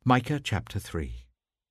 Micah chapter 3.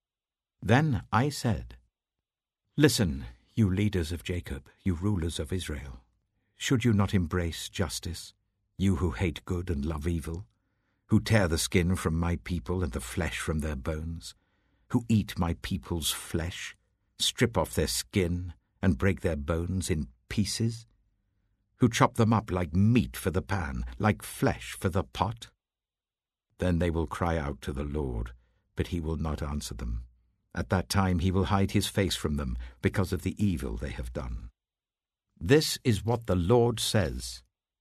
Then I said, Listen, you leaders of Jacob, you rulers of Israel. Should you not embrace justice, you who hate good and love evil, who tear the skin from my people and the flesh from their bones, who eat my people's flesh, strip off their skin and break their bones in pieces, who chop them up like meat for the pan, like flesh for the pot? Then they will cry out to the Lord, but he will not answer them. At that time he will hide his face from them because of the evil they have done. This is what the Lord says.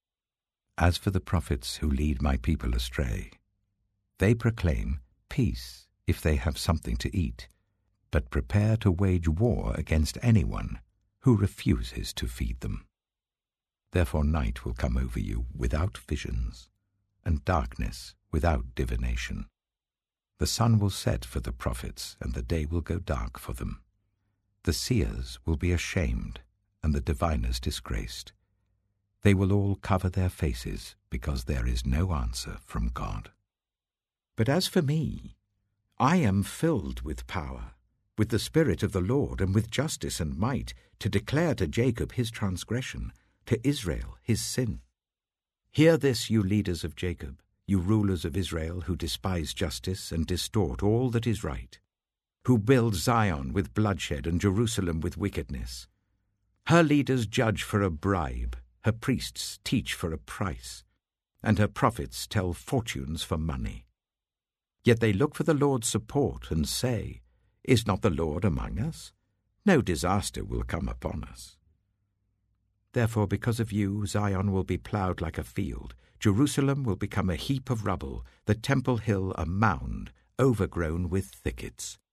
As for the prophets who lead my people astray, they proclaim peace if they have something to eat, but prepare to wage war against anyone who refuses to feed them. Therefore night will come over you without visions, and darkness without divination. The sun will set for the prophets, and the day will go dark for them. The seers will be ashamed, and the diviners disgraced. They will all cover their faces, because there is no answer from God. But as for me, I am filled with power, with the Spirit of the Lord, and with justice and might, to declare to Jacob his transgression, to Israel his sin. Hear this, you leaders of Jacob, you rulers of Israel who despise justice and distort all that is right, who build Zion with bloodshed and Jerusalem with wickedness. Her leaders judge for a bribe, her priests teach for a price, and her prophets tell fortunes for money. Yet they look for the Lord's support and say, Is not the Lord among us? No disaster will come upon us. Therefore, because of you, Zion will be plowed like a field, Jerusalem will become a heap of rubble, the Temple Hill a mound, overgrown with thickets.